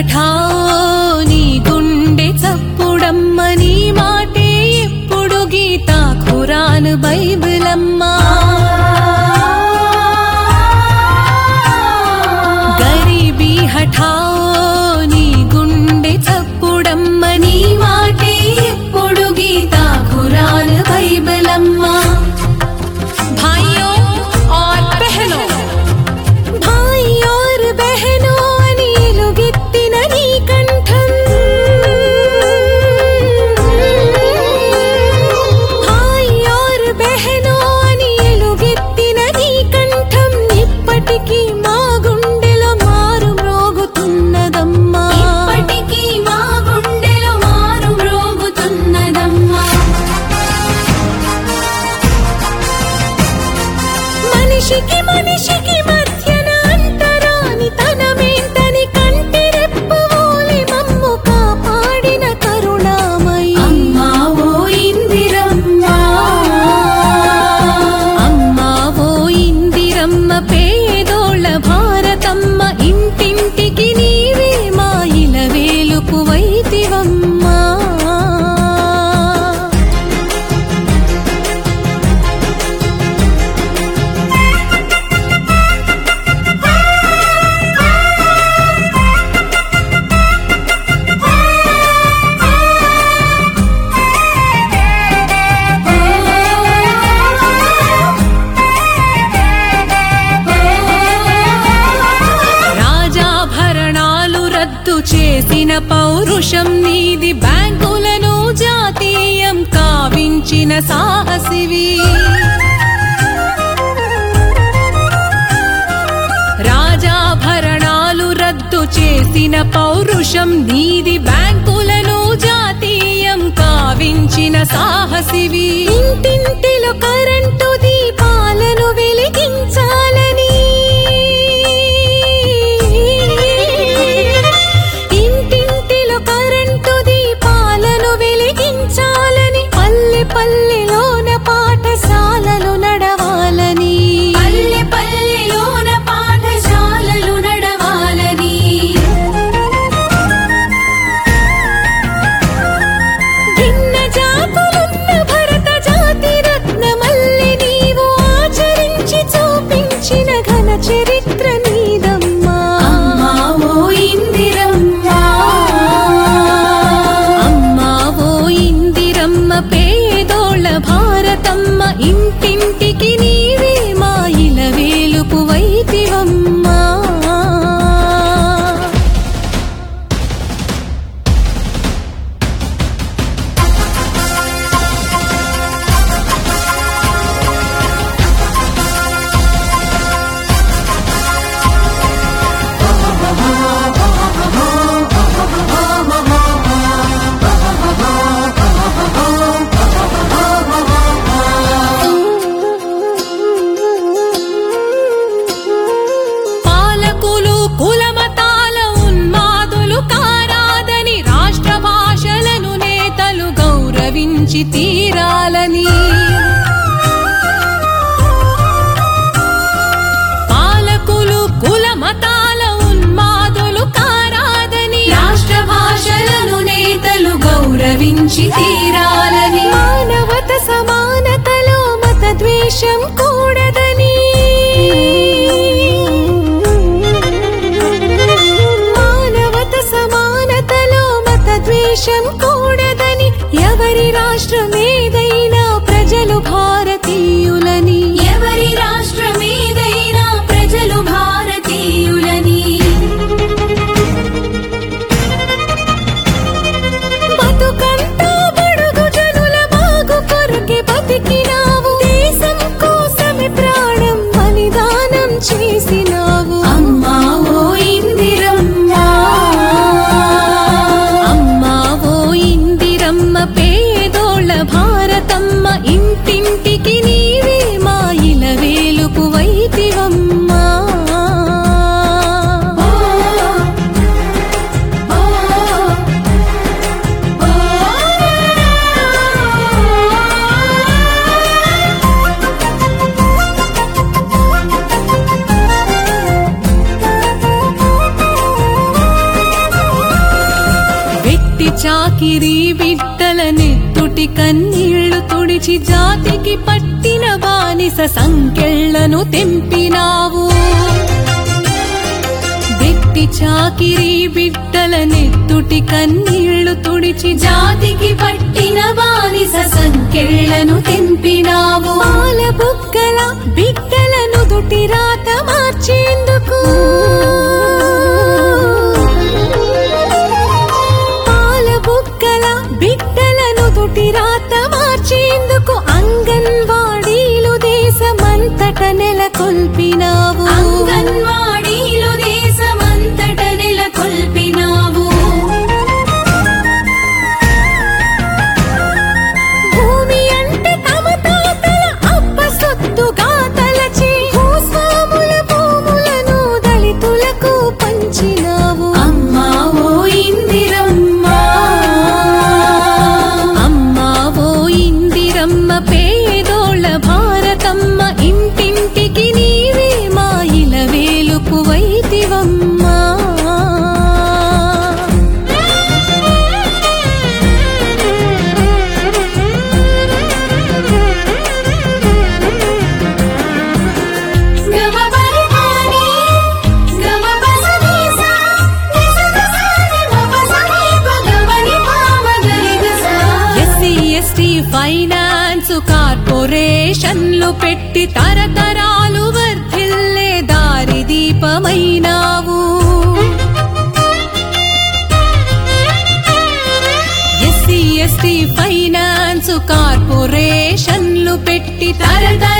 హఠావో నీ గుండె చప్పుడమ్మ నీ మాటే ఎప్పుడు గీతా ఖురాన్ బైబిలమ్మా గరీబీ హఠావో నీ గుండె చప్పుడమ్మ నీ మాటే ఎప్పుడు గీతా ఖురాన్ బైబిలమ్మా మనిషికి మధ్యన అంతరాని తనమేంటని కంటి రెప్పవోలె మమ్ము కాపాడిన కరుణామయి అమ్మా ఓ ఇందిరమ్మ అమ్మా ఓ ఇందిరమ్మ పేదోళ్ళ భారతమ్మ ఇంటింటికి నీవే మా ఇలవేలుపువైతివమ్మా చేసిన పౌరుషం నీది బ్యాంకులను జాతీయం కావించిన సాహసివి రాజాభరణాలు రద్దు చేసిన పౌరుషం నీది బ్యాంకులను జాతీయం కావించిన సాహసివి ఇంటింటిలో కరెంటు దీపాలను వెలిగించాలని పల్లెలోన పాఠశాలలు నడవాలని పల్లెలోన పాఠశాలలు నడవాలని భిన్న జాతులున్న భరత జాతి రత్నమల్లి నీవు ఆచరించి చూపించిన ఘన చరిత్ర నీదమ్మా అమ్మా ఓ ఇందిరమ్మ అమ్మా ఓ ఇందిరమ్మ పేదోళ్ళ భారతమ్మ ఇంటింటికి నీవే మా ఇలవేలుపువైతివమ్మా తీరాలని పాలకులు కుల మతాల ఉన్మాదులు కారాదని రాష్ట్ర భాషలను నేతలు గౌరవించి తీరాలని మానవత సమానతలో మత ద్వేషం కూడదని మానవత సమానతలో మత ద్వేషం కూడదని ఎవరి రాష్ట్రమేదైనా ప్రజలు భారతీయులని ఎవరి రాష్ట్రమేదైనా ప్రజలు భారతీయులని బతుకంతా బడుగు జనుల బాగు కొరకే బతికినావు దేశం కోసం వెట్టి చాకిరీ బిడ్డల నెత్తుటి కన్నీళ్లు తుడిచి జాతికి పట్టిన బానిస సంకెళ్లను తెంపినావు. వెట్టి చాకిరీ బిడ్డల నెత్తుటి కన్నీళ్లు తుడిచి జాతికి పట్టిన బానిస సంకెళ్లను తెంపినావు. పాల బుగ్గల బిడ్డలను దుటి రాత మార్చేందుకు, పాల బుగ్గల బిడ్డలను దుటి రాత మార్చేందుకు అంగన్వాడీలు దేశమంతట నెలకొల్పినావు. అంగన్వాడీలు దేశమంతట నెలకొల్పినావు. భూమి అంటే తమ తాతల అబ్బ సొత్తుగా తలచి భూస్వాముల భూములను దళితులకు పంచినావు. అమ్మా ఓ ఇందిరమ్మ, అమ్మా ఓ ఇందిరమ్మ, పేదోళ్ళ భారతమ్మ, ఇంటింటికి నీవే మా ఇలవేలుపు వైతివమ్మా. ఎస్సీ ఎస్టీ ఫైనాన్స్ కార్పొరేషన్లు పెట్టి తరతరాలు వర్ధిల్లే దారి దీపమైనావు. ఎస్సీ ఎస్టీ ఫైనాన్స్ కార్పొరేషన్లు పెట్టి తరతరాలు